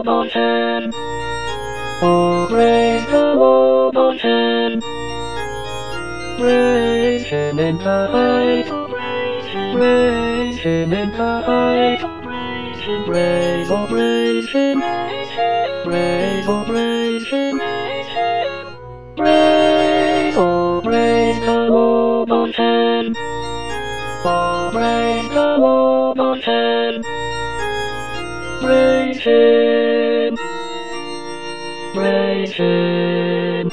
Lord on. Oh, praise the Lord on. Praise him in the heights. Praise him in the heights. Praise, oh, praise him. Praise, oh, praise him. Praise, oh, praise the Lord on. Oh, praise the Lord on. Praise him. Praise him.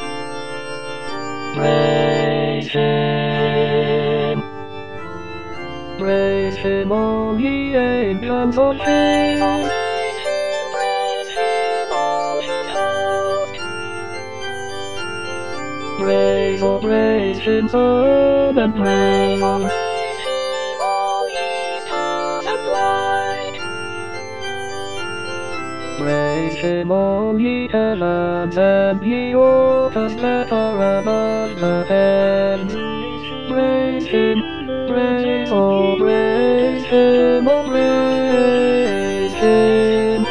Praise him. Praise him, all ye angels of heaven. Praise him, all his host. Praise, oh, praise him, sun and rain. Praise him, all ye stars and light. Praise him, all ye heavens and ye waters that are above the heavens. Praise him, praise, oh, praise him, oh, praise him.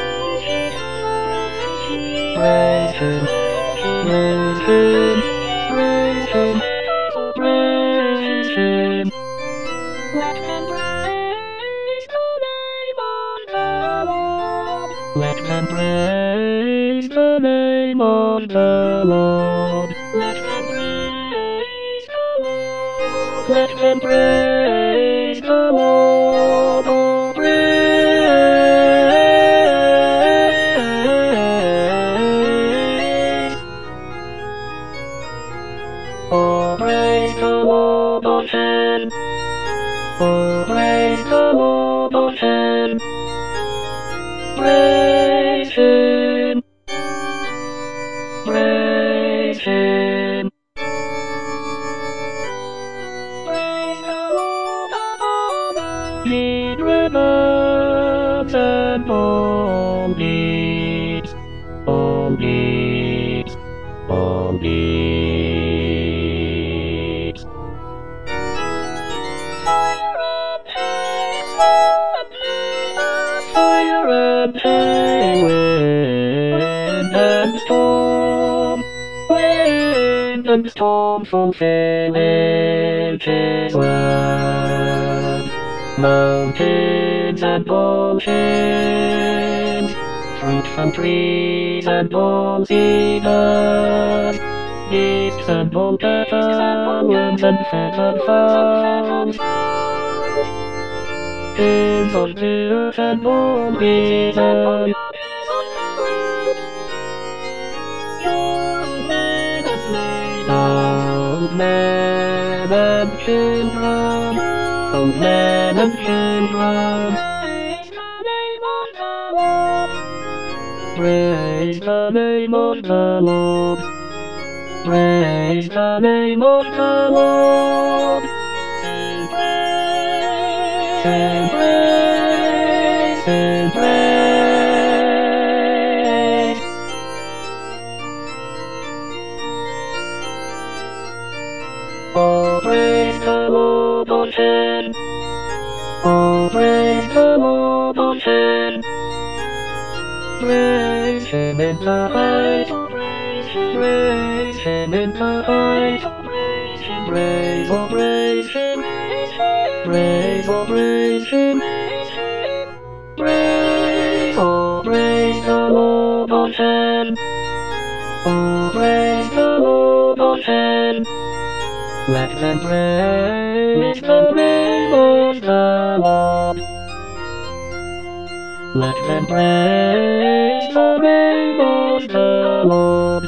Praise him, praise him, praise him, praise him. Let them praise the name of the Lord. Let them praise the name of the Lord. Let them praise the Lord. Let them praise the Lord. Oh, praise. Oh, praise the Lord on. Oh, praise the Lord on. Praise him. Praise him. Praise the Lord above. Ye rivers and all deeps, all deeps, all deeps. Fire and hail, wind and storm. Wind and storm fulfill his word. Mountains and oceans, fruit from trees and all cedars, beasts and all cattle, worms and feathered fowls. Kings of the earth and all creatures, young men and ladies, old men and children, old men and children. Praise the name of the Lord. Praise the name of the Lord. Sing praise, sing praise. Oh, praise the Lord on. Oh, praise the Lord on. Praise him in the heights. Praise him in the heights. Praise, oh, praise him. Praise, oh, praise him. Praise, oh, praise the Lord on. Oh, praise the Lord on. Let them praise the name of the Lord. Let them praise the name of the Lord.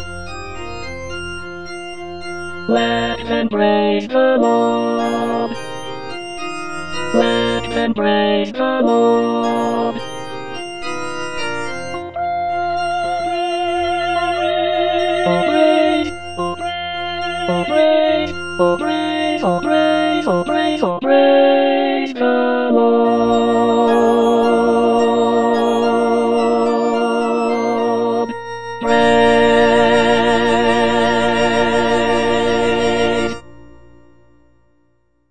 Let them praise the Lord. Let them praise the Lord. Oh, praise, oh, praise, oh, praise, oh, praise.